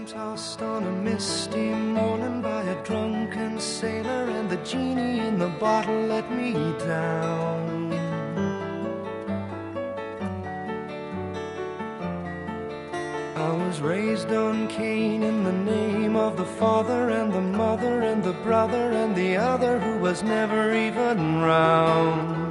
tossed on a misty morning by a drunken sailor, and the genie in the bottle let me down. I was raised on Cain in the name of the father and the mother and the brother and the other who was never even round.